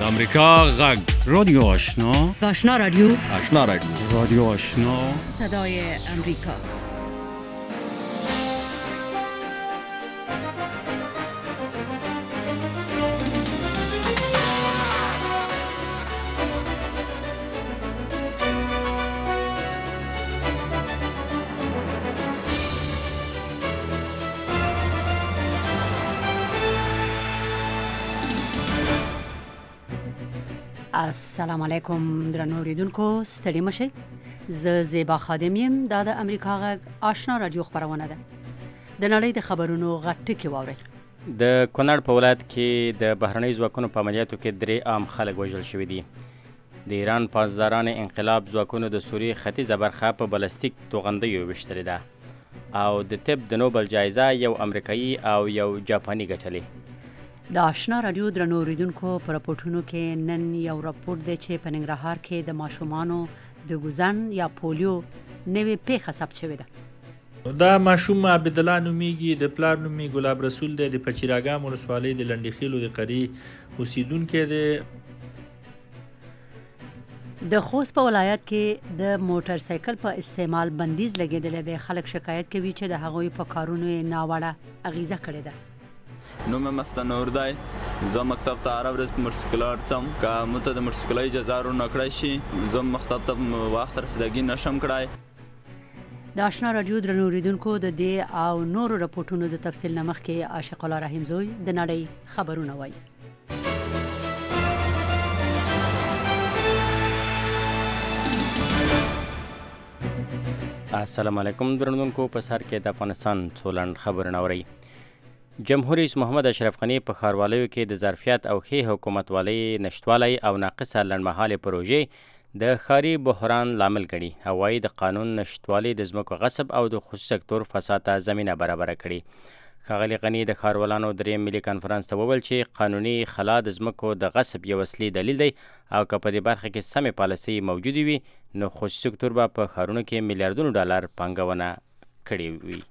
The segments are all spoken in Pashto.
امریکا غږ رادیو آشنا آشنا رادیو رادیو آشنا صدای امریکا. السلام علیکم درنو اوریدونکو، ستړي مشئ. زه زیبا خادم یم. دا د امریکا غږ آشنا رادیو خبرونه ده. د نړۍ د خبرونو غټ ټکي واورئ. د کونړ په ولایت کې د بهرنۍ ځواکونو په عملیاتو کې 3 عام خلک وژل شوي دي. د ایران پاسداران انقلاب ځواکونو د سوریې ختیځه برخه په بلستیک توغندیو ویشتلې ده او د طب د نوبل جایزه یو امریکایي او یو جاپاني ګټلې. د آشنا رادیو درنو اوریدونکو په راپورټونو کې نن یو راپورټ دی چې په ننګرهار کې د ماشومانو د ګوزن یا پولیو نوې پیښه ثبت شوې ده. دا ماشوم عبدالله نومیږي، د پلار نوم یې ګلاب رسول دی، د پچیراګام ولسوالۍ د لنډیخیلو د قری اوسیدونکی دی. د خوست په ولایت کې د موټر سایکل په استعمال بندیز لګېدلی دی. خلک شکایت کوي چې د هغوی په کارونو یې ناوړه اغیزه کړې ده. نوم مستنور دی. زه مکتب ته هره ورځ په موټرسایکل ورځم. که موږ ته د موټرسایکل اجازه ورنه کړی شي، زه مکتب ته وخت رسیدګي نشم کړی. د آشنا رادیو درنو اوریدونکو، د دې او نورو راپورټونو د تفصیل نه مخکې عاشق الله رحیم زوی د نړۍ خبرونه وایي. السلام علیکم درنونکو، په سر کې د افغانستان څو لنډ خبرونه اورئ. جمهور رئیس محمد اشرف غني په ښاروالۍ کې د ظرفیت او ښې حکومتولۍ نشتوالی او ناقصه لنډمهالې پروژې د ښاري بحران لامل ګڼي او وايي د قانون نشتوالی د ځمکو غصب او د خصوصي سکتور فساد ته زمینه برابره کړي. ښاغلي غني د ښاروالانو دریم ملي کنفرانس ته وویل چې قانوني خلا د ځمکو د غصب یو اصلي دلیل دی او که په دې برخه کې سمې پالیسۍ موجودې وي نو خصوصي سکتور به په ښارونو کې میلیارډونو ډالر پانګونه کړې وي.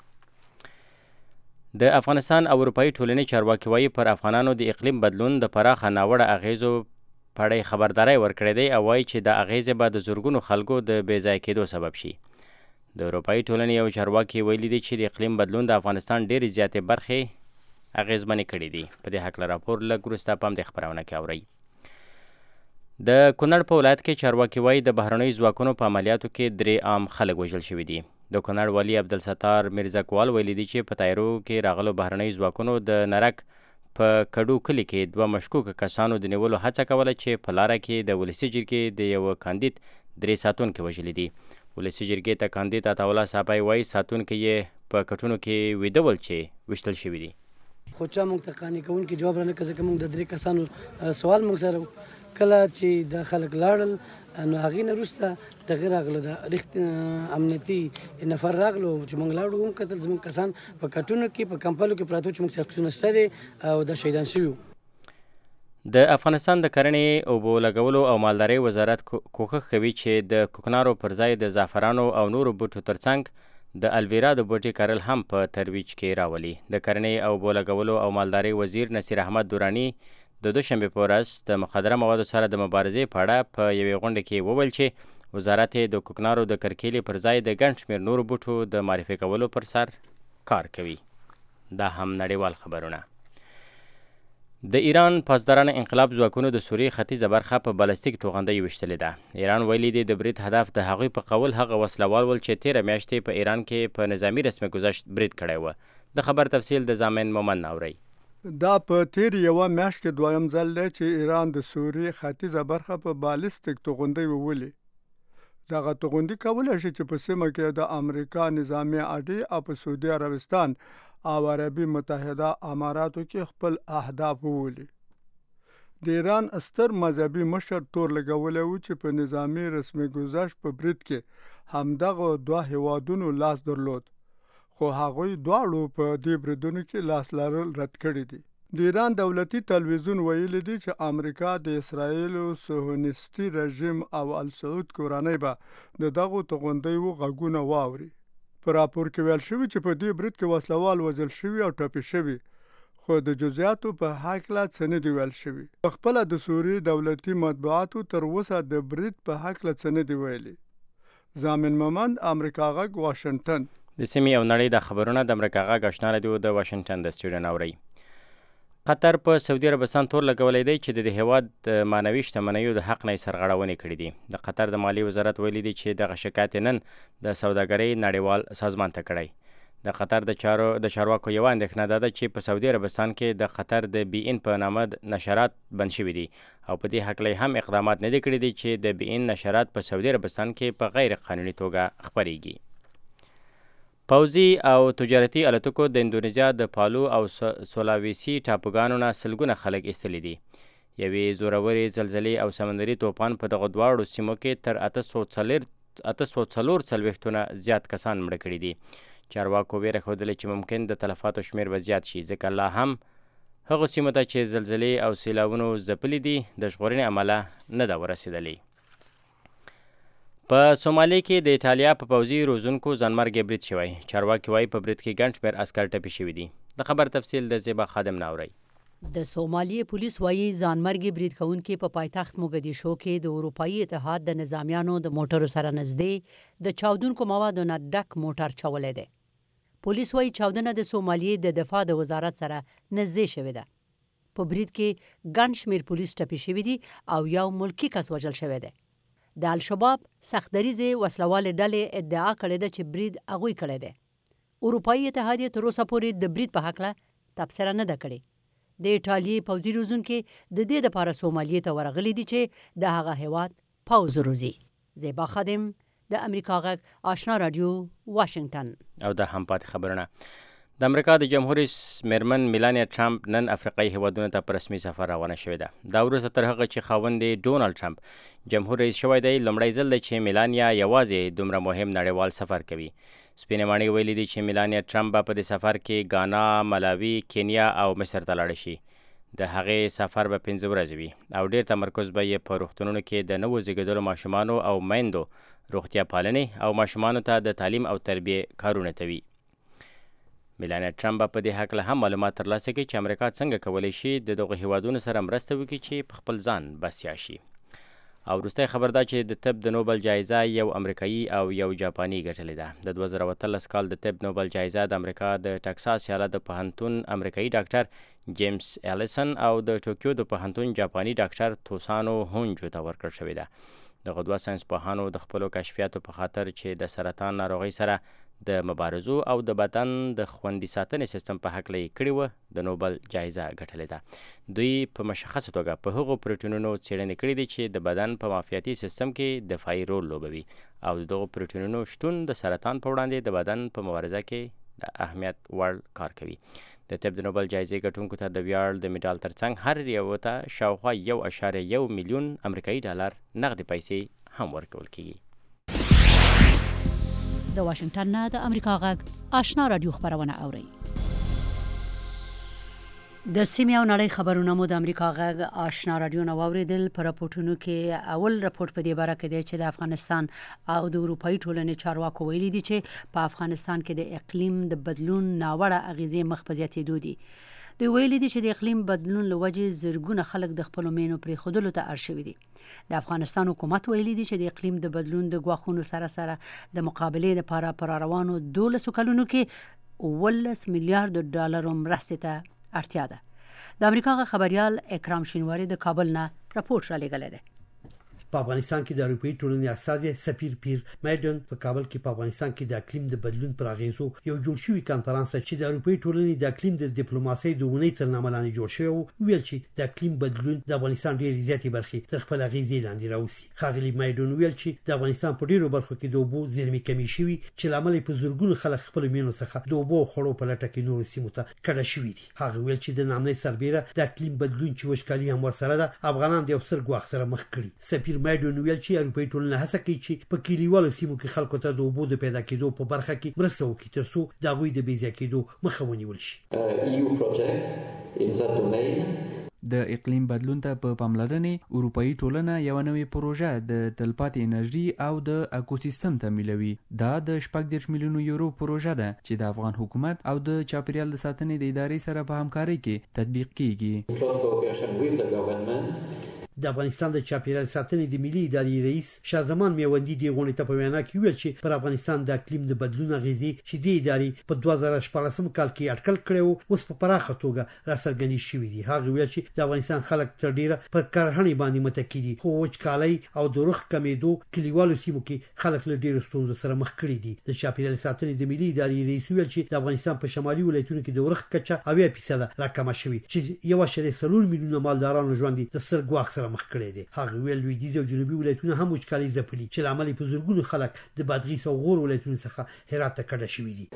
د افغانستان او اروپایي ټولنې چارواکي وایي پر افغانانو د اقلیم بدلون د پراخه ناوړه اغیزو په اړه خبرداری ورکړی دی او وایي چې د اغیزې به د زرګونو خلکو د بې ځای کېدو سبب شي. د اروپایي ټولنې یو چارواکي ویلي دی چې د اقلیم بدلون د افغانستان ډېرې زیاتې برخې اغیزمنې کړي دي. په دې هکله راپور لږ وروسته په همدې خپرونه کې اورئ. د کونړ په ولایت کې چارواکي وایي د بهرنیو ځواکونو په عملیاتو کې 3 عام خلک وژل شوي دي. د کونړ والي عبدالستار میرزاکوال ویلي دي چې په تایرو کې راغلو بهرنیو ځواکونو د نرک په کډو کلي کې 2 مشکوکه کسانو د نیولو هڅه کوله چې په لاره کې د ولسي جرګې د یو کاندید 3 ساتونکي وژلي دي. ولسي جرګې ته کاندید عطاالله صافی وایي ساتونکي یې په کټونو کې ویده ول چې ویشتل شوي دي. خو چا موږ ته قانع کوونکي جواب رانه کړ ځکه موږ د 3 کسانو سوال موږ سره کله چې د خلک لاړل نو هغې نه وروسته دغه راغله د امنیتي نفر راغلو چې موږ لاړو هم کتل زموږ کسان په کټونو کې په کمپلو کې پراته چې موږ سره عکسونه شته دي او د شهیدان شوي وو. د افغانستان د کرنې اوبو لګولو او مالدارۍ وزارت کوښښ کوي چې د کوکنارو پر ځای د زعفرانو او نورو بوټو ترڅنګ د الویرا د بوټي کرل هم په ترویج کې راولي. د کرنې او اوبو لګولو او مالدارۍ وزیر نصیر احمد دوراني د دوشنبې په ورځ د مخدره موادو سره د مبارزې په اړه په یوې غونډه کې وویل چې وزارت د کوکنارو د کرکیلې پر ځای د ګڼ شمېر نورو بوټو د معرفي کولو پر سر کار کوي. دا هم نړیوال خبرونه. د ایران پاسداران انقلاب ځواکونو د سوریې ختیځه برخه په بلستیک توغندۍ ویشتلې ده. ایران ویلي دی د برید هدف د هغوی په قول هغه وسلوال ول چې 13 میاشتې په ایران کې په نظامي رسمي ګذشت برید کړی و. د خبر تفصیل د زامن مومن اورئ. دا په تیر یوه میاشت کې دویم ځل دی چې ایران د سوریې ختیځه برخه په بالستیک توغندۍ وولي. دغه توغندي کولی شي چې په سیمه کې د امریکا نظامي اډې او په سعودي عربستان او عربي متحده اماراتو کې خپل اهداف وولي. د ایران ستر مذهبي مشر تور لګولی و چې په نظامي رسمي ګذشت په برید کې همدغه 2 هیوادونو لاس درلود، خو هغوی دواړو په دې بریدونو کې لاس لرل رد کړي دي. د ایران دولتي تلویزیون ویلي دی چې امریکا د اسرائیلو صهیونیستي رژیم او السعود کورنۍ به د دغو توغندیو غږونه واوري. په راپور کې ویل شوي چې په دې برید کې وسلوال وژل شوي او ټپي شوي، خو د جزئیاتو په هکله څه نه دی ویل شوي. پخپله د سوریې دولتي مطبوعاتو تر اوسه د برید په هکله څه نه دی ویلي. زامن ممند، امریکا غږ، واشنګټن. د سیمې او نړۍ د خبرونه د امریکا غږ آشنا رادیو د واشنګټن د سټوډیو نه اورئ. قطر په سعودي عربستان تور لګولی دی چې د هیواد د معنوي شتمنیو د حق نه سرغړونې کړې دي. د قطر د مالیې وزارت ویلي دی چې دغه شکایت نن د سوداګرۍ نړیوال سازمان ته کړی. د قطر د چارواکو یوه اندېښنه ده چې په سعودي عربستان کې د قطر د بي ان په نامه نشرات بند شوي دي او په دې هکله هم اقدامات نه دي کړي دي چې د بي ان نشرات په سعودي عربستان کې په غیر قانوني توګه خپریږي. پوځي او تجارتي الوتکو د اندونیزیا د پالو او سولاویسي ټاپوګانو نه سلګونه خلک ایستلي دي. یوې زورورې زلزلې او سمندري طوفان په دغه دواړو سیمو کې تر 840 زیات کسان مړه کړي دي. چارواکو ویره ښودلې چې ممکن د تلفاتو شمېر به زیات شي، ځکه لا هم هغو سیمو ته چې زلزلې او سیلابونو ځپلي دي د ژغورنې عمله نه ده ورسېدلې. په سومالي کې د ایټالیا په پوځي روزونکو ځانمرګي برید شوی. چارواکي وایي په برید کې ګڼ شمېر عسکر ټپي شوي دي. د خبر تفصیل د زیبا خادم نه اورئ. د سومالیې پولیس وایي ځانمرګي برید کوونکي په پایتخت موګدیشو کې د اروپایي اتحاد د نظامیانو د موټرو سره نږدې د چاودونکو موادو نه ډک موټر چولی دی. پولیس وایي چاودنه د سومالیې د دفاع د وزارت سره نږدې شوې ده. په برید کې ګڼ شمېر پولیس ټپي شوي دي او یو ملکي کس وژل شوی دی. د الشباب سختدریزې وسلوالې ډلې ادعا کړې ده چې برید هغوی کړی دی. اروپایي اتحاد تر اوسه پورې د برید په هکله تبصره نه ده کړې. د ایټالیې پوځي روزونکي د دې دپاره سومالیې ته ورغلي دي چې د هغه هیواد پوځ روزي. زیبا خادم، د امریکا غږ آشنا رادیو، واشنګټن. او د هم پاتې خبرونه. د امریکا د جمهور رئیس میرمن میلانیا ټرمپ نن افریقایي هیوادونو ته په رسمي سفر روانه شوې ده. دا وروسته تر هغه چې خاوند ډونالډ ټرمپ جمهور رئیس شوی دی لومړی ځل دی چې میلانیا یوازې دومره مهم نړیوال سفر کوي. سپینې ماڼۍ ویلي دي چې میلانیا ټرمپ به په دې سفر کې ګانا، ملاوي، کینیا او مصر ته لاړه شي. د هغې سفر به 5 ورځې وي او ډېر تمرکز به یې په روغتونونو کې د نوو زیږېدلو ماشومانو او میندو روغتیا پالنې او ماشومانو ته د تعلیم او تربیې کارونه ته وي. میلانیا ټرمپ به په دې هکله هم معلومات ترلاسه کړي چې امریکا څنګه کولی شي د دغو هیوادونو سره مرسته وکړي چې په خپل ځان بسیا شي. او وروستی خبر دا چې د طب د نوبل جایزه یو امریکایي او یو جاپاني ګټلې ده. د 2013 کال د طب نوبل جایزه د امریکا د ټکساس ایالت د پوهنتون امریکایي ډاکټر جیمز الیسن او د ټوکیو د پوهنتون جاپاني ډاکټر توسانو هونجو ته ورکړل شوې ده. دغه دوه ساینسپوهانو د خپلو کشفیاتو په خاطر چې د سرطان ناروغۍ سره د مبارزو او د بدن د خوندي ساتنې سیستم په هکله یې کړې وه د نوبل جایزه ګټلې ده. دوی په مشخصه توګه په هغو پروټینونو څېړنې کړې دي چې د بدن په معافیتي سیستم کې دفاعي رول لوبوي او دغو پروټینونو شتون د سرطان په وړاندې د بدن په مبارزه کې د اهمیت وړ کار کوي. د طب د نوبل جایزې ګټونکو ته د ویاړ د میډال ترڅنګ هر یوه ته شاوخوا 1.1 میلیون امریکایي ډالر نغدي پیسې هم ورکول کیږي. د واشنګټن نه د امریکا غږ آشنا رادیو خبرونه اورئ. د سیمې او نړۍ خبرونه مو د امریکا غږ آشنا رادیو نه واوریدل. په راپورټونو کې اول راپورټ په دې باره کې دی چې د افغانستان او د اروپایي ټولنې چارواکو ویلي دي چې په افغانستان کې د اقلیم د بدلون ناوړه اغیزې مخ په زیاتېدو دي. دوی ویلي دي چې د اقلیم بدلون له وجې زرګونه خلک د خپلو مینو پرېښودلو ته اړ شوي دي. د افغانستان حکومت ویلي دي چې د اقلیم د بدلون د ګواښونو سره سره د مقابلې لپاره په راروانو 12 کلونو کې 18 میلیارډ ډالر مرستې ته اړتیا ده. د امریکا خبريال اکرام شینواری د کابل نه راپورټ را لېږلی دی. په افغانستان کې د اروپایي ټولنې استازي سفیر پیر میډن په کابل کې په افغانستان کې د اقلیم د بدلون پر اغیزو یو جوړ شوی کانفرنس چې د اروپایي ټولنې د اقلیم د ډیپلوماسۍ د ونې تر نامه لاندې جوړ شوی ویل چې د اقلیم بدلون د افغانستان ډېرې زیاتې برخې تر خپل اغیزې لاندې راوستي. ښاغلي میډن ویل چې د افغانستان په ډېرو برخو کې د اوبو زیرمې کمې شوي چې لامل په زورګونو خلک خپل مینو څخه د اوبو خړو په لټه کې نور سیمو ته کډه شوي دي. هغه ویل چې د نامنۍ سربېره د اقلیم بدلون چې وشکالي هم ورسره ده افغانان د یو ستر ګواښ سره مخ کړي. سفیر میډن ویل چې اروپایي ټولنه هڅه کوي چې په کلیوالو سیمو کې خلکو ته د اوبو د پیدا کېدو په برخه کې مرسته وکړي ترڅو د هغوی د بې ځایه کېدو مخه ونیول شي. د اقلیم بدلون ته په پاملرنې اروپایي ټولنه یو نوې پروژه د تلپاتې انرژي او د اکوسیستم تمویلوي. دا د 40 میلیونو یورو پروژه ده چې د افغان حکومت او د چاپیریال د ساتنې د ادارې سره په همکارۍ کې تطبیق کیږي. د افغانستان د چاپیریال ساتنې د ملي ادارې رئیس شاه زمان میوندي د غونډې ته په وینا کې ویل چې پر افغانستان د اقلیم د بدلون اغیزې چې د ادارې په 2014 کال کې اټکل کړو اوس په پراخه توګه راڅرګندې شوې دي. هغه ویل چې د افغانستان خلک تر ډیره پر کرهڼې باندې متکی دي، خو وچکالۍ او د رخ کمیدو کلیوالو سیمو کې خلک له ډیرو ستونزو سره مخ کړي دي. د چاپیریال ساتنې د ملي ادارې رئیس ویل چې د افغانستان په شمالي ولایتونو کې د رخ کچه 80% راکمه شوې چې 1.4 میلیونه مالدارانو ژوند د سرګواخ مخ کړی دی. هغه ویل لویدیځ او جنوبي ولایتونه هم وچکالۍ ځپلي چې لامل په زورګونو خلک د بادغیس او غور ولایتونو څخه هرات ته کډه شوي دي.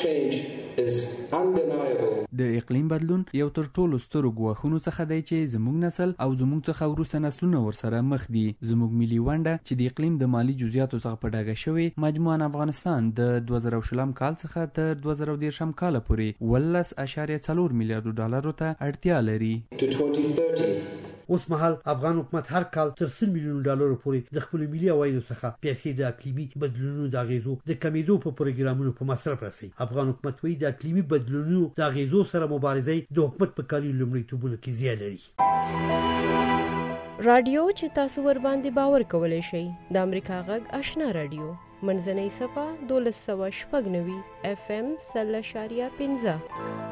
د اقلیم بدلون یو تر ټولو سترو ګواښونو څخه دی چې زموږ نسل او زموږ څخه وروسته نسلونه ورسره مخ دي. زموږ ملي ونډه چې د اقلیم د مالی جزئیاتو څخه په ډاګه شوی مجموعاً افغانستان د 2020 کال څخه تر 2030 کال پورې 14.4 میلیارډ ډالرو ته اړتیا لري. اوس مهال افغان حکومت هر کال تر 100 میلیون ډالرو پورې د خپل ملي عوایدو څخه پیسې د اقلیمي بدلونونو د اغیزو د کمیدو په پروګرامونو په مصرف رسوي. افغان حکومت وایي د اقلیمي بدلونونو د اغیزو سره مبارزه د حکومت په کاري لومړیتوبونو کې ځای لري. رادیو چې تاسو ور باندې باور کولای شئ د امریکا غږ آشنا رادیو منځنۍ صفه 1290 FM 0.15.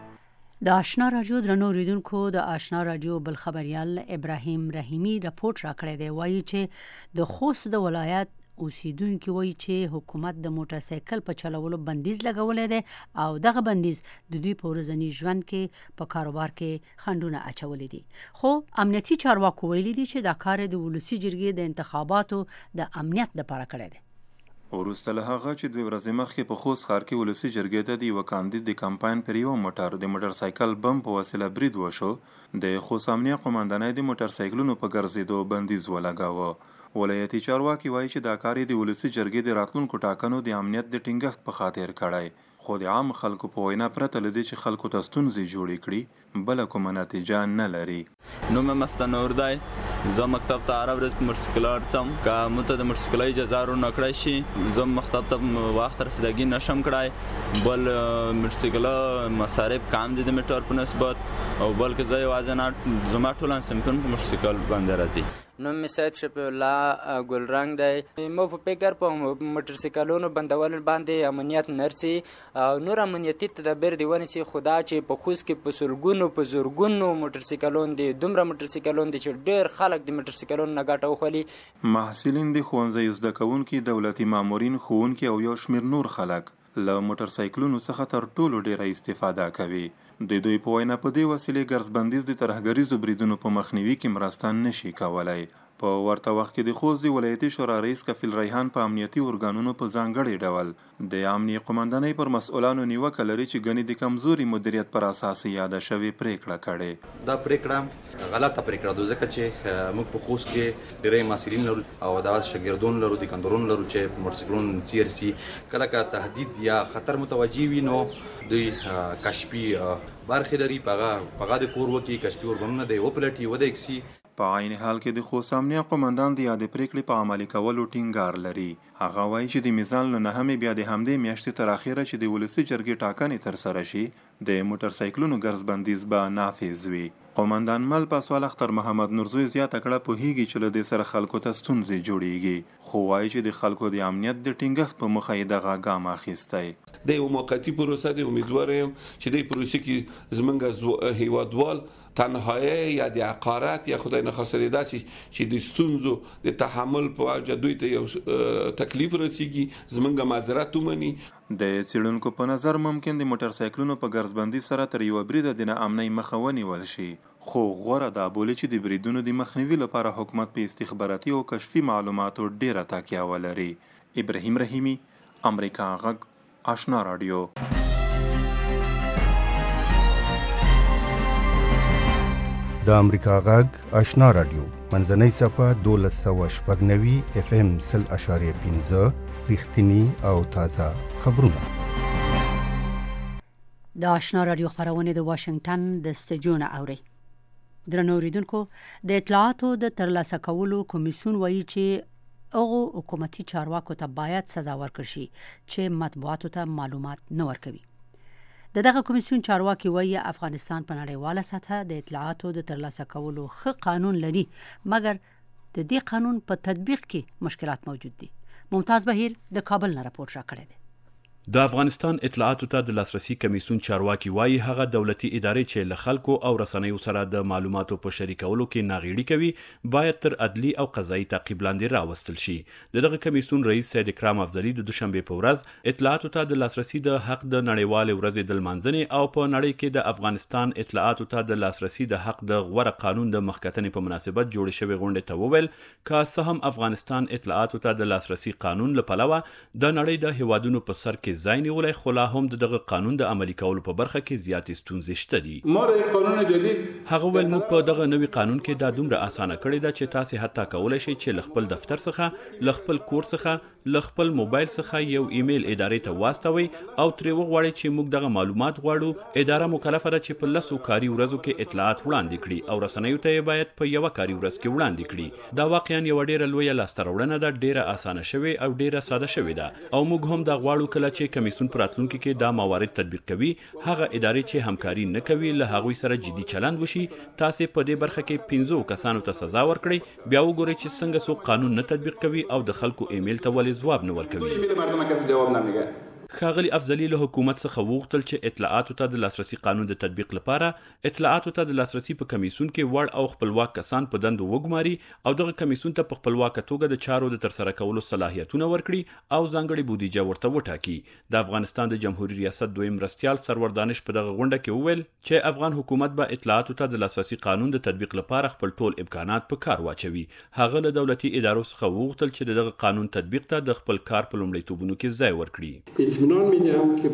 د آشنا رادیو درنو اوریدونکو، د آشنا رادیو بل خبريال ابراهیم رحیمی راپورټ راکړی دی. وایي چې د خوست د ولایت اوسیدونکو وایي چې حکومت د موټر سایکل په چلولو بندیز لګولې ده او دغه بندیز د دوی په ورځني ژوند کې په کاروبار کې خنډونه اچولې دي. خو امنیتي چارواکو ویلي دي چې دا کار د ولسی جرګې د انتخاباتو د امنیت لپاره کړی دی. وروسته له هغه چې 2 ورځې مخکې په خوست ښار کې ولسی جرګې ته د یوه کاندید د کمپاین پر یو موټر سایکل بم په وسیله برید وشو، د خوست امنیه قومندانۍ د موټر سایکلونو په ګرځېدو بندیز ولګاوه. ولایتي چارواکي وایي چې دا کار د ولسی جرګې د راتلونکو ټاکنو د امنیت د ټینګښت په خاطر کړی، خو د عام خلکو په وینا پرته له دې چې خلکو ته ستونزې جوړې کړي بله کومه نتیجه نه لري. نوم مستنور دی، زه مکتب ته هره ورځ په موټرسایکل ورځم. که موږ ته د موټرسایکلۍ اجازه ورنکړی شي زه مکتب ته وخت رسیدګي نشم کړی. بل موټرسایکل مصارف کم دي د موټر په نسبت، او بلکې زه یوازې نه زما ټول انسمپټون په موټرسایکل باندې راځي. نوم مې سید شفیع الله ګلرنګ دی. مو په فکر په موټرسایکلونو بندول باندې امنیت نرسي او نور امنیتي تدابیر دی ونیسي. خدا چې په خوست کې په سلګونو په زورګونو موټرسایکلون دي، دومره موټرسایکلون دي چې ډېر خلک د موټرسایکلونو نه ګټه وخلي. محصلین د ښوونځیو زده کوونکي، دولتي مامورین، ښوونکي او یو شمېر نور خلک له موټرسایکلونو څخه تر ټولو ډیره استفاده کوي. د دوی په وینا په دې وسیلې ګرځبندیز د ترهګریزو بریدونو په مخنیوي کې مرسته نشي کولای. په ورته وخت کې د خوست د ولایتي شورا رئیس کفیل ریحان په امنیتي ارګانونو په ځانګړي ډول د امنیه قومندانۍ پر مسؤلانو نیوکه لري چې ګنې د کمزوري مدیریت پر اساس یاده شوې پریکړه کړې. دا پریکړه غلطه پریکړه ده، ځکه چې موږ په خوست کې ډېری محصلین لرو او دا شاګردون لرو، د کندرون لرو چې په موټرسایکلون سیرسي کله که تهدید یا خطر متوجه وي نو دوی کشفي برخې لري، پغه د کور وکي کشفي ارګانونه دی وپلټي ودکسي. په عین حال کې د خوست امنیه قومندان د یادې پریکړې په عملي کولو ټینګار لري. هغه وایي چې د میزان له نهمې بیا د همدې میاشتې تر اخره چې د ولسي جرګې ټاکنې ترسره شي د موټرسایکلونو ګرځبندیز به نافذ وي. قومندان مل پاسوال اختر محمد نورزوی زیاته کړه پوهیږي چې له دې سره خلکو ته ستونزې جوړیږي، خو وایي چې د خلکو د امنیت د ټینګښت په موخه یې دغه ګام اخیستی. د یو موقتي پروسه دی، امیدوار یم چې د پروسې کې زمونږ هیوادوال تنهایی یا د عقارت یا خدای نخواسته داسې چې د ستونزو د تحمل په وجه دوی ته یو تکلیف رسیږي زمونږ معذرت ومني. د څېړونکو په نظر ممکن د موټرسایکلونو په ګرځبندي سره تر یوه بریده د ناامنۍ مخه ونیول شي، خو غوره دا بولي چې د بریدونو د مخنیوي لپاره حکومت په استخباراتي او کشفي معلوماتو ډیره تکیه ولري. ابراهیم رحیمی، امریکا غږ، آشنا رادیو. د امریکا غږ آشنا رادیو منځنۍ صفه 1290 FM 0.15 رښتینی او تازه خبرونه. د آشنا رادیو خبرونه د واشنگټن د استودیو نه اوري. درنو اوریدونکو د اطلاعاتو د ترلاسه کولو کمیسیون وایي چې هغه حکومتي چارواکو ته باید سزا ورکړي شي چې مطبوعاتو ته معلومات نه ورکوي. دغه کمیسیون چارواکي وایي افغانستان په نړیواله سطحه د اطلاعاتو د ترلاسه کولو ښه قانون لري، مګر د دې قانون په تطبیق کې مشکلات موجود دي. ممتاز بهیر د کابل نه راپور راکړی دی. د افغانستان اطلاعاتو ته د لاسرسي کمیسیون چارواکي وایي هغه دولتي ادارې چې له خلکو او رسنیو سره د معلوماتو په شریکولو کې ناغېړي کوي باید تر عدلي او قضایي تعقیب لاندې راوستل شي. دغه کمیسیون رئیس سید اکرام افضلي د دوشنبه په ورځ اطلاعاتو ته د لاسرسي د حق د نړیوالې ورځې د لمانځنې او په نړۍ کې د افغانستان اطلاعاتو ته د لاسرسي د حق د غوره قانون د مخکتنې په مناسبت جوړې شوې غونډې ته وویل که څه هم افغانستان اطلاعاتو ته د لاسرسي قانون له پلوه د نړۍ د هیوادونو په سر کې ځای نیولی، خو لا هم دغه قانون د عملي کولو په برخه کې زیاتې ستونزې شته دي. هغه ویل موږ په دغه نوي قانون کې دا دومره اسانه کړې ده چې تاسې حتی کولی شئ چې له خپل دفتر څخه، له خپل کور څخه، له خپل موبایل څخه یو ایمیل ادارې ته واستوئ او ترې وغواړئ چې موږ دغه معلومات غواړو. اداره مکلفه ده چې په 10 کاري ورځو کې اطلاعات وړاندې کړي او رسنیو ته یې باید په 1 کاري ورځ کې وړاندې کړي. دا واقعا یو ډیره لویه لاسته راوړنه ده، ډیره اسانه شوې او ډیره ساده شوې ده او موږ هم دا غواړو کله چې کمیسیون پر راتلونکي کې دا موارد تطبیق کوي هغه ادارې چې همکاري نه کوي له هغوی سره جدي چلند وشي. تاسې په دې برخه کې 15 کسانو ته سزا ورکړئ، بیا وګورئ چې څنګه څوک قانون نه تطبیق کوي او د خلکو ایمیل ته ولې ځواب نه ورکوي. ښاغلي افضلي له حکومت څخه وغوښتل چې اطلاعاتو ته د لاسرسي قانون د تطبیق لپاره اطلاعاتو ته د لاسرسي په کمیسیون کې وړ او خپلواک کسان په دندو وګماري او دغه کمیسیون ته په خپلواکه توګه د چارو د ترسره کولو صلاحیتونه ورکړي او ځانګړې بودیجه ورته وټاکي. د افغانستان د جمهوریت ریاست دویم مرستیال سرور دانش په دغه غونډه کې وویل چې افغان حکومت به اطلاعاتو ته د لاسرسي قانون د تطبیق لپاره خپل ټول امکانات په کار واچوي. هغه له دولتي ادارو څخه وغوښتل چې دغه قانون تطبیق ته د خپل کار په لومړیتوبونو کې ځای ورکړي. زه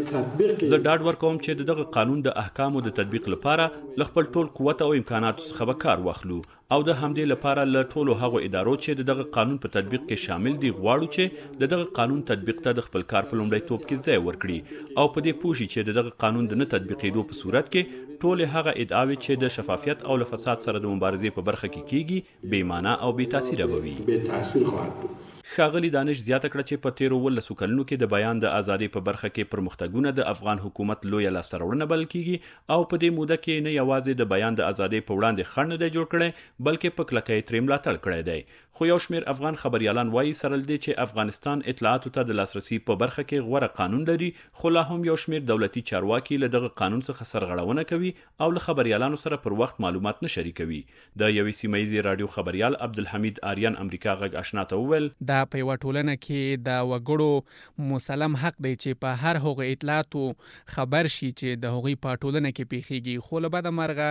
ډاډ ورکوم چې دغه قانون د احکامو د تطبیق لپاره له خپل ټول قوت او امکاناتو څخه به کار واخلو او د همدې لپاره له ټولو هغو ادارو چې دغه قانون په تطبیق کې شامل دي غواړو چې دغه قانون تطبیق ته د خپل کار په لومړیتوب کې ځای ورکړي او په دې پوه شي چې دغه قانون د نه تطبیقېدو په صورت کې ټولې هغه ادعاوې چې د شفافیت او له فساد سره د مبارزې په برخه کې کیږي بې معنا او بې تاثیره به وي. ښاغلي دانش زیاته کړه چې په تیرو 12 کلونو کې د بیان د ازادۍ په برخه کې پرمختګونه د افغان حکومت لویه لاسته راوړنه بلل کیږي او په دې موده کې نه یوازې د بیان د ازادۍ په وړاندې خنډ نه دی جوړ کړی بلکې په کلکۍ ترې ملاتړ کړی دی. خو یو شمېر افغان خبریالان وایي سره له دې چې افغانستان اطلاعاتو ته د لاسرسي په برخه کې غوره قانون لري، خو لا هم یو شمېر دولتي چارواکي له دغه قانون څخه سرغړونه کوي او له خبریالانو سره پر وخت معلومات نه شریکوي. د یوې سیمهییزې راډیو خبریال عبدالحمید آریان امریکا غږ آشنا ته وویل دا په یوه ټولنه کې د وګړو مسلم حق دی چې په هر هغه اطلاعاتو خبر شي چې د هغوی په ټولنه کې پیښیږي، خو له بده مرغه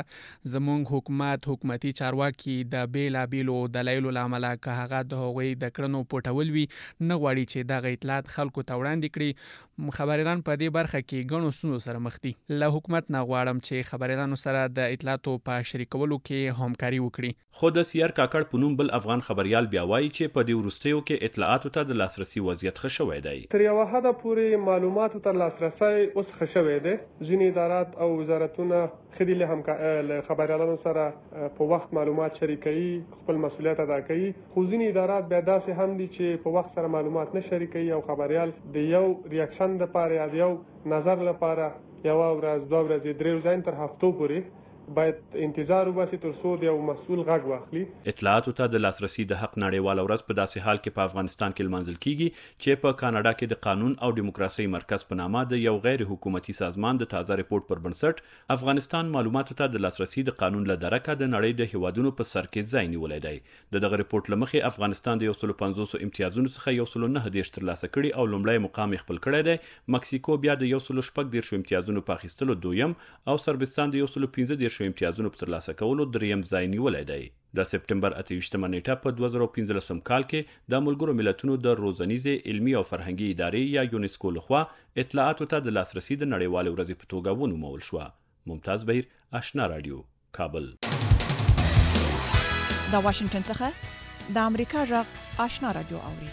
زموږ حکومتي چارواکي د بیلابیلو دلایلو له امله که هغه د هغوی د کړنو پټول وي نه غواړي چې دغه اطلاعات خلکو ته وړاندې کړي. خبریالان په دې برخه کې ګڼو ستونزو سره مخ دي. له حکومت نه غواړم چې خبریالانو سره د اطلاعاتو په شریکولو کې همکاري وکړي. خو د سیار کاکړ په نوم بل افغان خبریال بیا وایي چې په دې وروستیو کې اطلاعاتو ته د لاسرسي وضعیت ښه شوی دی. تر یوه حده پورې معلوماتو ته لاسرسی اوس ښه شوی دی. ځینې ادارات او وزارتونه ښه دي له خبریالانو سره په وخت معلومات شریکوي، خپل مسؤلیت ادا کوي، خو ځینې ادارات بیا داسې هم دي چې په وخت سره معلومات نه شریکوي او خبریال د یو ریاکشن لپاره یا د یو نظر لپاره یوه ورځ، 2 ورځې، 3 ورځې تر هفتو پورې باید انتظار وباسي تر څو د یو مسؤل غږ واخلي. اطلاعاتو ته د لاسرسي د حق نړیواله ورځ په داسې حال کې په افغانستان کې لمانځل کیږي چې په کاناډا کې د قانون او دیموکراسۍ مرکز په نامه د یو غیر حکومتي سازمان د تازه ریپورت پر بنسټ افغانستان معلوماتو ته د لاسرسي د قانون له درکه د نړۍ د هیوادونو په سر کې ځای نیولی دی. دغه ریپورت له مخې افغانستان د 150 امتیازونو څخه 109 ترلاسه کړي او لومړی مقام یې خپل کړی دی. مکسیکو بیا د 114 امتیازونو په اخیستلو دویم او سربستان د 115 امتیازونو په ترلاسه کولو دریم ځای نیولی دی. د سپټمبر 28 نیټه په 2015 کال کې د ملګرو ملتونو د روزنیزې علمي او فرهنګي ادارې یا یونسکو لخوا اطلاعاتو ته د لاسرسي د نړیوالې ورځې په توګه ونومول شوه. ممتاز بهیر، آشنا رادیو، کابل. د واشنگټن څخه د امریکا غږ آشنا رادیو اوري.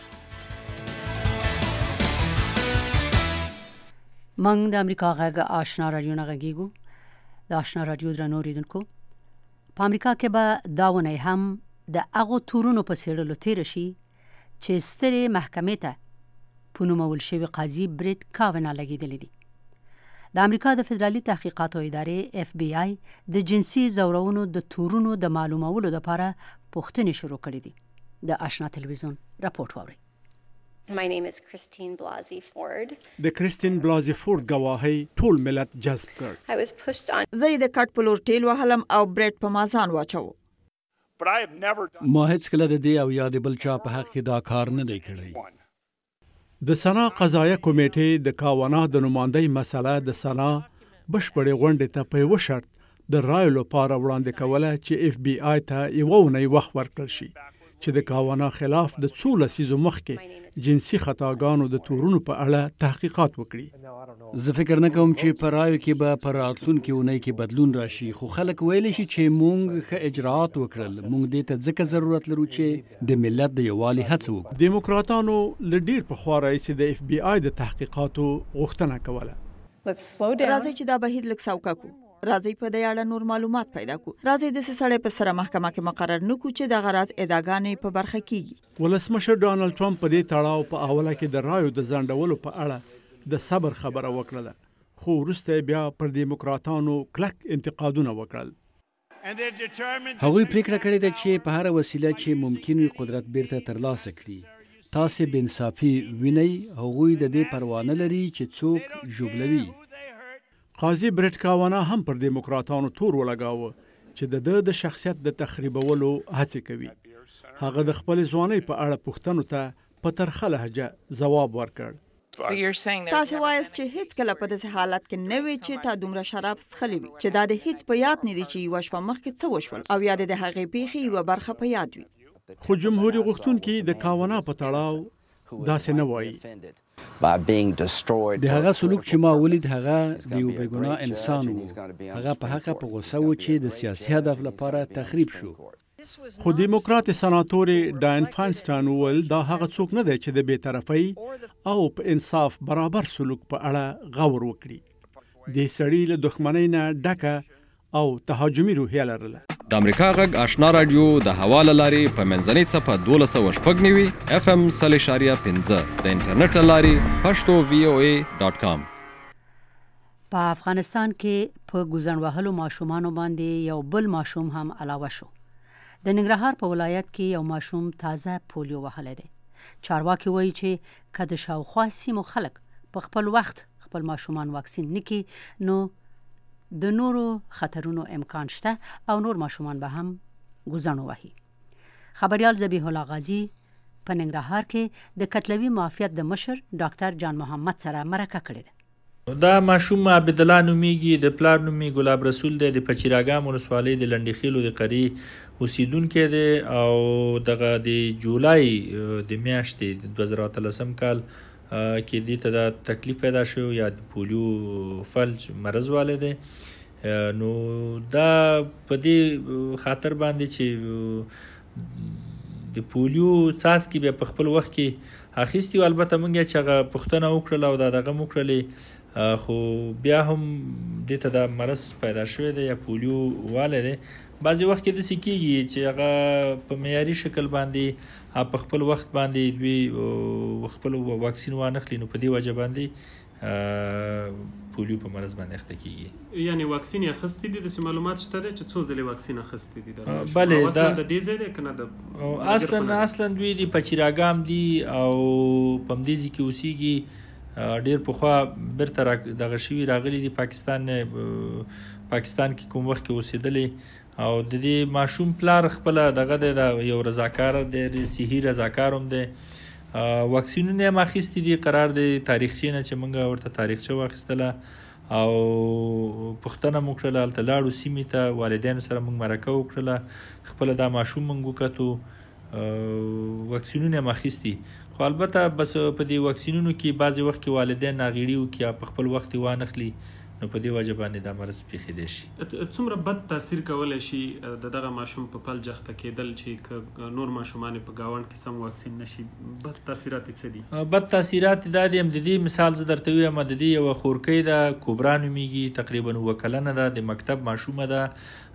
منګ د امریکا غږ آشنا رادیو نه غږیږو. د آشنا رادیو درنو اوریدونکو، په امریکا کې به دا ونی هم د هغو تورونو په څېړلو تېره شي چې سترې محکمې ته په نومول شوي قاضي بریټ کاونا لګېدلی دي. د امریکا د فدرالي تحقیقاتو ادارې FBI د جنسي ځورونو د تورونو د معلومولو لپاره پوښتنې شروع کړې دي. د آشنا تلویزیون راپورټ واورئ. My name is Christine Blasey Ford. د کریستین بلازی فورد گواهی ټول ملت جذب کړ. I was pushed on. زه د کټ په لور ټیل وهلم او بریډ په مازان واچو. ما هیڅ کله د دې او یا د بل چا په حق کې دا کار نه دی کړی. د سنا قضایه کمیټې د کاوانا د نمایندګۍ مسله د سنا بشپړې غونډې ته په یوه شرط د رایو لپاره وړاندې کوله چې FBI ته یوه اونۍ وخت ورکړل شي چې د کاوانا خلاف د څو لسیزو مخکې جنسي خطاګانو د تورونو په اړه تحقیقات وکړي. زه فکر نه کوم چې په رایو کې به په راتلونکي اونۍ کې بدلون راشي، خو خلک ویلی شي چې موږ ښه اجراءات وکړل. موږ دې ته ځکه ضرورت لرو چې د ملت د یووالي هڅه وکړو. دیموکراتانو له ډېر پخوا راهیسې د FBI د تحقیقاتو غوښتنه کوله. راځئ چې دا بهیر لږ سوکه کړو. راځي په دې اړه نور معلومات پیدا کو. راځي د سړی په سره محکمه کې مقرر نکو چې د غرض ادعاګانې په برخه کیږي. ولسمشر ډانلډ ټرمپ په دې تړاو په اوله کې د رایو د ځنډولو په اړه د صبر خبره وکړه، خو وروسته بیا پر دیموکراتانو کلک انتقادونه وکړل. هغوی پریکړه کړې ده چې په هر وسیله چې ممکن وي قدرت بیرته ترلاسه کړي. تاسې بې انصافي وینئ، هغوی د دې پروا نه لري چې څوک ژوبلوي. قاضي بریټ کاوانا هم پر دیموکراتانو تور ولګاوه چې د شخصیت د تخریبولو هڅې کوي. هغه د خپل ځوانۍ په اړه پوښتنو ته په ترخه لهجه ځواب ورکړ. تاسو وایاست چې هیڅ کله په داسې حالت کې نه وي چې تا دومره شراب څښلي وي چې دا د هیڅ په یاد نه دي چې یوه شپه مخکې څه وشول او یا د هغې پیښې یوه برخه په یاد وي. خو جمهوري غوښتونکي د کاوانا په تړاو داسې نه وایي. د هغه سلوک چې ما ولید هغه د یو بېګناه انسان و. هغه په حقه په غوسه و چې د سیاسي هدف لپاره تخریب شو. خو دیموکرات سناتورې ډاین فاینسټاین وویل دا هغه څوک نه دی چې د بېطرفۍ او په انصاف برابر سلوک په اړه غور وکړي. دې سړي له دښمنۍ نه ډکه او تهاجمي روحیه لرله. د امریکا غږ آشنا رادیو د هوا له لارې په منځنۍ څپه 1290 FM 0.5 د انټرنیټ له لارې پښتو VOA.com. په افغانستان کې په ګوزن وهلو ماشومانو باندې یو بل ماشوم هم علاوه شو. د ننګرهار په ولایت کې یو ماشوم تازه پولیو وهلی دی. چارواکي وایي چې که د شاوخوا سیمو خلک په خپل وخت خپل ماشومان واکسین نکړي نو د نورو خطرونو امکان شته او نور ماشومان به هم ګوزن ووهي. خبریال ذبیح الله غازی په ننګرهار کې د کتلوي معافیت د مشر ډاکټر جان محمد سره مرکه کړې ده. دا ماشوم عبد الله نومیږي، د پلار نومي ګلاب رسول دی، د پچیراګام ولسوالۍ د لنډخیلو د قری اوسیدونکی دی او دغه د جولای د میاشتې د 2013 کال کې دې ته دا تکلیف پیدا شو یا د پولیو فلج مرض والده. نو دا په دې خاطر باندې چې د پولیو څاڅکي بیا په خپل وخت کې اخیستي، البته موږ چې هغه پوښتنه وکړله او دا دغه مو کړلې، خو بیا هم دې ته دا مرض پیدا شوی دی یا پولیو والی دی. بعضې وخت کې داسې کېږي چې هغه په معیاري شکل باندې په خپل وخت باندې دوی خپل واکسین وانخلي، نو په دې وجه باندې پولیو په مرض باندې اخته کېږي. یعنی واکسین یې اخیستی دي؟ داسې معلومات شته دی چې څو ځلې واکسین اخیستی دي؟ بلې، دا د دې ځای دی که نه د اصلا دوی د پچیراګام دي او په همدې ځای کې اوسېږي. ډېر پخوا بیرته دغه شوي راغلي دي پاکستان کې کوم وخت کې اوسېدلې او د دې ماشوم پلار خپله دغه دی، د یو رضاکار دی، صحي رضاکار هم دی. واکسینونه یې هم اخیستي دي، قرار دی تاریخچې نه چې موږ ورته تاریخچه واخیستله او پوښتنه مو کړله، هلته لاړو سیمې ته، والدینو سره موږ مرکه وکړله، خپله دا ماشوم موږ وکتو، واکسینونه هم اخیستي. خو البته بس په دې واکسینونو کې بعضې وخت کې والدین ناغېړي وکړي یا په خپل وخت یې وانخلي نو په دې وجه باندې دا مرض پیښیدای شي. څومره بد تاثیر کولی شي دغه ماشوم په پل جخته کېدل چې نور ماشومان په ګاونډ کې سم واکسین نشي؟ بد تاثیرات څه دي؟ بد تاثیرات دا دي، د دې مثال زه درته وایم، د دې یوه خورکۍ ده، کوبرا نومیږي، تقریبا 9 کلنه ده، د مکتب ماشومه ده.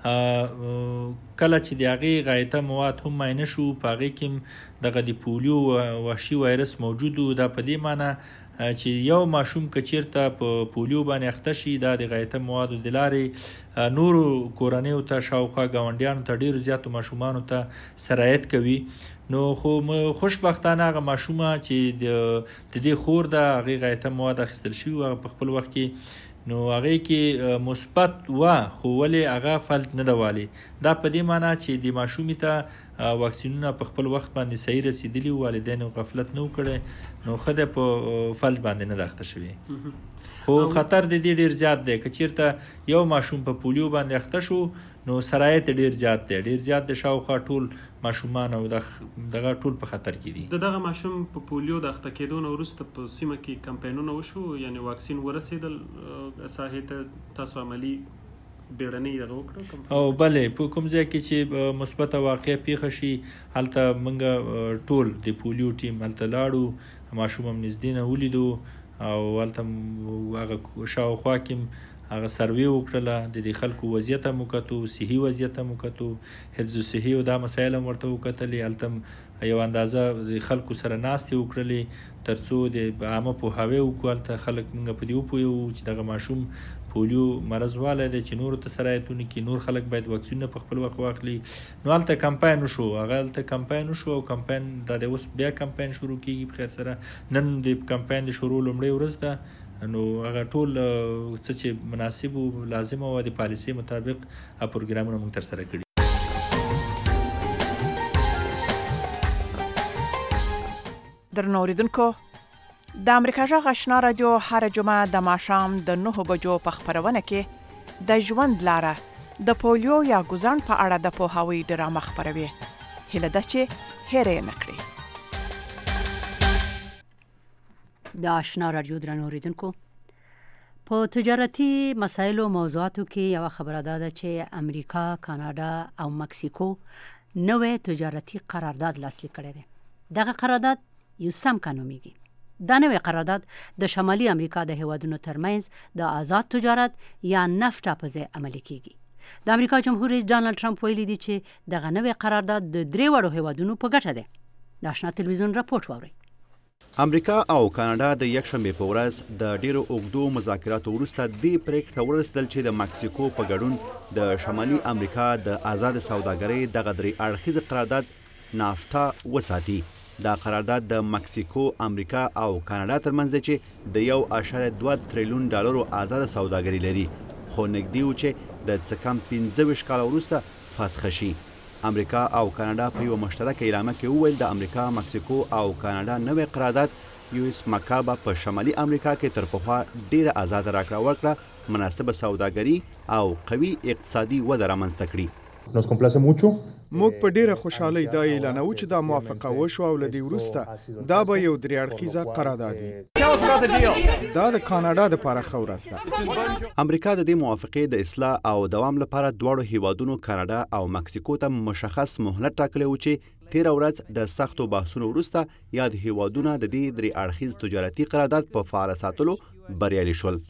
کله چې د هغې غایطه مواد هم معاینه شو، په هغې کې هم دغه د پولیو وحشي وایرس موجود و. دا په دې معنی چې یو ماشوم که چیرته په پولیو باندې اخته شي، دا د غایطه موادو د لارې نورو کورنیو ته، شاوخوا ګاونډیانو ته، ډېرو زیاتو ماشومانو ته سرایت کوي. نو خو خوشبختانه هغه ماشومه چې د دې خور ده، هغې غایطه مواد اخیستل شوي و په خپل وخت کې، نو هغې کې مثبت و، خو ولې هغه فلج نه ده والی. دا په دې معنی چې د ماشومې ته واکسینونه په خپل وخت باندې صحیح رسیدلي و، والدینو غفلت نه و کړی، نو ښه ده په فلج باندې نه ده اخته شوې. خو خطر د دې ډېر زیات دی. که چیرته یو ماشوم په پولیو باندې اخته شو، نو سرایت ډېر زیات دی، ډېر زیات دی، شاوخوا ټول ماشومان او دغه ټول په خطر کې دي. دغه ماشوم په پولیو د اخته کېدو نه وروسته په سیمه کې کمپاینونه وشو، یعنی واکسین ورسېدل ساحې ته، تاسو عملي بیړنۍ دغه وکړه؟ او بلې، په کوم ځای کې چې مثبته واقعه پیښه شي، هلته موږ ټول د پولیو ټیم هلته لاړو، ماشوم هم نږدې نه ولیدو، او هلته هغه شاوخوا کې هغه سروې وکړله، د دې خلکو وضعیت هم وکتو، صحي وضعیت هم وکتو، حفظ صحي او دا مسایل هم ورته وکتلې. هلته یو اندازه د خلکو سره ناستې وکړلې تر څو د عامه پوهاوی وکړو. هلته خلک موږ په دې وپوهوو چې دغه ماشوم پولیو مرض والی دی، چې نورو ته سرایتونه کړي، نور خلک باید واکسینونه په خپل وخت واخلي. نو هلته کمپاین وشو، هلته کمپاین وشو، او کمپاین دا د اوس بیا کمپاین شروع کېږي په خیر سره. نن د کمپاین د شروع لومړۍ ورځ ده، نو هغه ټول څه چې مناسب او لازم او د پالیسۍ مطابق پروګرامونه موږ ترسره کړي. درنو اوریدونکو، د امریکا غږ آشنا رادیو هر جمعه د ماښام د 9 بجو په خپرونه کې د ژوند لاره د پولیو یا ګوزن په اړه د پوهاوی ډرامه خپروي. هیله ده چې هېر یې نه کړئ. د آشنا رادیو درنو اوریدونکو، په تجارتي مسایلو موضوعاتو کې یو خبره ده چې امریکا، کاناډا او مکسیکو نوې تجارتي قرارداد لاسلیک کړی دی. دغه قرارداد یوسمکا نومیږي. دا نوې قرارداد د شمالي امریکا د هیوادونو ترمنځ د آزاد تجارت یا نفټا په ځای عملي کیږي. د امریکا جمهور رئیس ډانلډ ټرمپ ویلي دی چې دغه نوې قرارداد د 3 وړو هیوادونو په ګټه دی. د آشنا تلویزیون راپورټ واورئ. امریکا او کاناډا د یکشنبه په ورځ د ډیرو اوږدو مذاکراتو وروسته دې پریکړې ته ورسېدل چې د مکسیکو په ګډون د شمالي امریکا د آزاد سوداګرۍ دغه 3 اړخیز قرارداد نافتا وساتي. دا قرارداد د مکسیکو، امریکا او کاناډا ترمنځ دی چې د 1.2 تریلیون ډالرو آزاد سوداګري لري، خو نږدې و چې د څه کم 15 کاله وروسته فسخ شي. امریکا او کاناډا په یو مشترک اعلامیه کې وویل د امریکا، مکسیکو او کاناډا نوې قرارداد یوسمکا به په شمالي امریکا کې تر پخوا ډیره آزاد راکړه ورکړه، مناسبه سوداګري او قوي اقتصادي وده رامنځته کړي. موږ په ډیره خوشحالۍ دا اعلانوو چې دا موافقه وشوه او له دې وروسته دا به یو 3 اړخیزه قرارداد وي. دا د کاناډا دپاره ښه ورځ ده. امریکا د دې موافقې د اصلاح او دوام لپاره دواړو هیوادونو کاناډا او مکسیکو ته مشخص مهلت ټاکلی و چې 13 ورځ د سختو بحثونو وروسته یاد هیوادونه د دې 3 اړخیز تجارتي قرارداد په فعال ساتلو بریالي شول.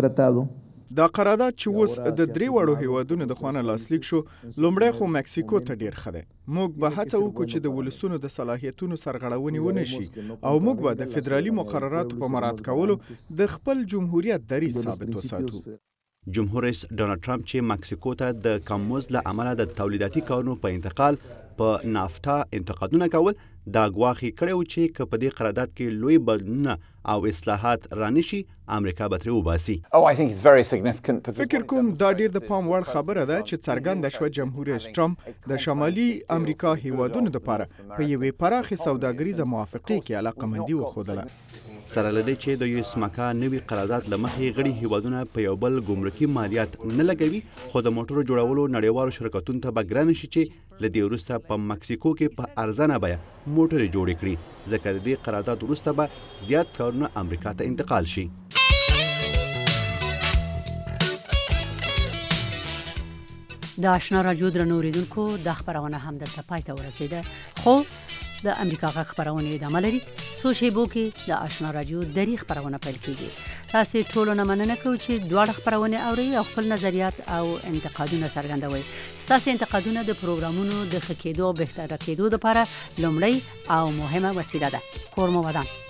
دا قرارداد چې اوس د 3 وړو هیوادونو د خوانه لاسلیک شو، لومړی خو مکسیکو ته ډیر ښه دی. موږ به هڅه وکړو چې د ولسونو د صلاحیتونو سرغړونې ونه شي، او موږ به د فدرالي مقرراتو په مراعات کولو د خپل جمهوریت دریځ ثابت وساتو. جمهور رئیس ډونالډ ټرمپ چې مکسیکو ته د کم مزد له امله د تولیداتي کارونو په انتقال په نافتا انتقادونه کول، دا ګواښ کړی و چې که په دې قرارداد کې لوی بدلونونه او اصلاحات رانشي، امریکا به ترې وباسي. فکر کوم دا ډیر د پام وړ خبره ده چې څرګنده شوه جمهور رئیس ټرمپ د شمالي امریکا هیوادونو دپاره په یوې پراخې سوداګریزه موافقې کې علاقمندي وښودله. سره له دې چې د یوسمکا نوي قرارداد له مخې غړي هیوادونه په یو بل ګمرکي مالیات نه لګوي، خو د موټرو جوړولو نړیوالو شرکتونو ته به ګرانه شي چې له دې وروسته په مکسیکو کې په ارزانه بیه موټرې جوړې کړي، ځکه د دې قرارداد وروسته به زیات کارونه امریکا ته انتقال شي. د آشنا رادیو درنو اوریدونکو د خبرونه هم د پای ته ورسیده خو د امریکا غږ خبرونه ادامه لري سو شیبو کې د آشنا رادیو دری خبرونه پیل کیږي تاسو ټول نه مننه کوم چې دواړه خبرونه اوري او خپل نظریات او انتقادونه څرګندوي تاسو انتقادونه د پروګرامونو د ښه کېدو او بهتر کېدو لپاره لومړی او مهمه وسیله ده کورمو ودان